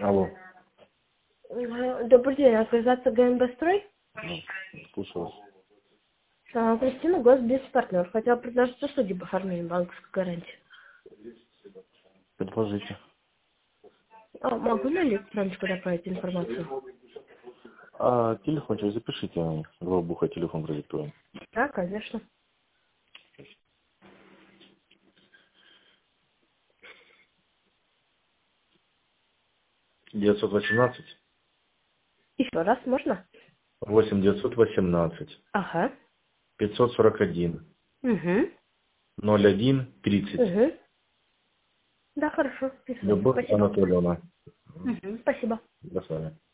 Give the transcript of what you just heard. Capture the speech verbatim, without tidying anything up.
Алло. Э, Добрый день, организация ГНБ-строй. Слушаю вас. А, Кристина, госбезпартнер. Хотела предложить услуги по оформлению банковской гарантии. Предложите. А, могу на электроночку добавить информацию? А телефончик запишите. Главбуха телефон продиктуем. Да, конечно. девятьсот восемнадцать. Еще раз можно? восемь девятьсот восемнадцать. Ага. пятьсот сорок один. Угу. ноль один тридцать. Угу. Да, хорошо. Писаю. Любовь Спасибо. Анатольевна. Угу. Спасибо. До свидания.